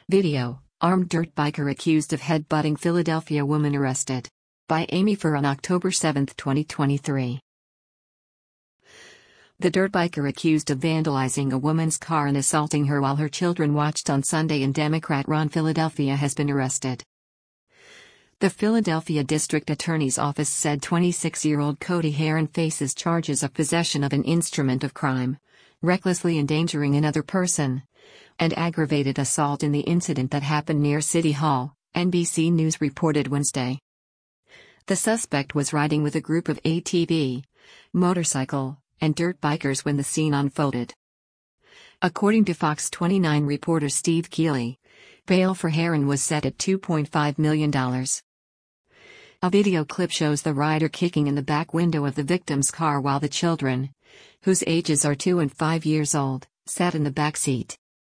Video: armed dirt biker accused of headbutting Philadelphia woman arrested. By Amy Furr on October 7, 2023. The dirt biker accused of vandalizing a woman's car and assaulting her while her children watched on Sunday in Democrat-run Philadelphia has been arrested. The Philadelphia District Attorney's Office said 26-year-old Cody Heron faces charges of possession of an instrument of crime, recklessly endangering another person, and aggravated assault in the incident that happened near City Hall, NBC News reported Wednesday. The suspect was riding with a group of ATV, motorcycle, and dirt bikers when the scene unfolded. According to Fox 29 reporter Steve Keeley, bail for Heron was set at $2.5 million. A video clip shows the rider kicking in the back window of the victim's car while the children, whose ages are 2 and 5 years old, sat in the back seat.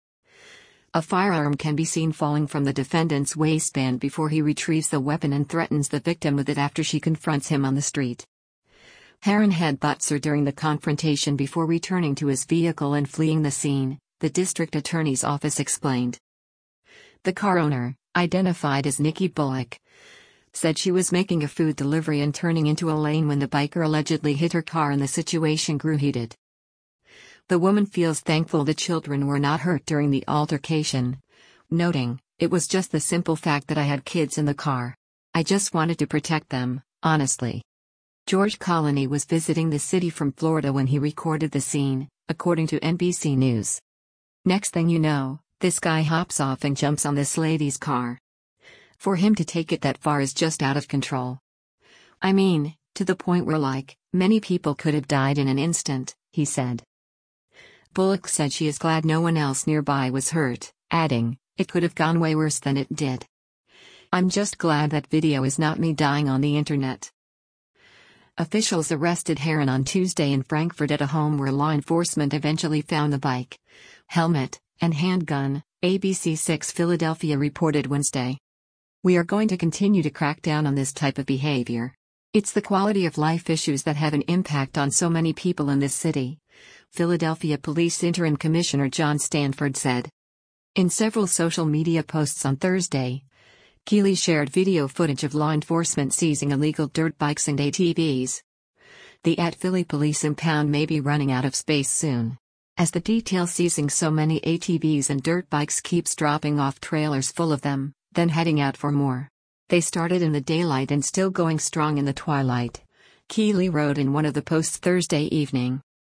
A firearm can be seen falling from the defendant's waistband before he retrieves the weapon and threatens the victim with it after she confronts him on the street. Heron headbutts her during the confrontation before returning to his vehicle and fleeing the scene, the district attorney's office explained. The car owner, identified as Nikki Bullock, said she was making a food delivery and turning into a lane when the biker allegedly hit her car and the situation grew heated. The woman feels thankful the children were not hurt during the altercation, noting, "It was just the simple fact that I had kids in the car. I just wanted to protect them, honestly." George Colony was visiting the city from Florida when he recorded the scene, according to NBC News. "Next thing you know, this guy hops off and jumps on this lady's car. For him to take it that far is just out of control. I mean, to the point where many people could have died in an instant," he said. Bullock said she is glad no one else nearby was hurt, adding, "It could have gone way worse than it did. I'm just glad that video is not me dying on the internet." Officials arrested Heron on Tuesday in Frankfort at a home where law enforcement eventually found the bike, helmet, and handgun, ABC6 Philadelphia reported Wednesday. "We are going to continue to crack down on this type of behavior. It's the quality of life issues that have an impact on so many people in this city," Philadelphia Police Interim Commissioner John Stanford said. In several social media posts on Thursday, Keeley shared video footage of law enforcement seizing illegal dirt bikes and ATVs. The @Philly Police impound may be running out of space soon, as the detail seizing so many ATVs and dirt bikes keeps dropping off trailers full of them, then heading out for more. "They started in the daylight and still going strong in the twilight," Keeley wrote in one of the posts Thursday evening.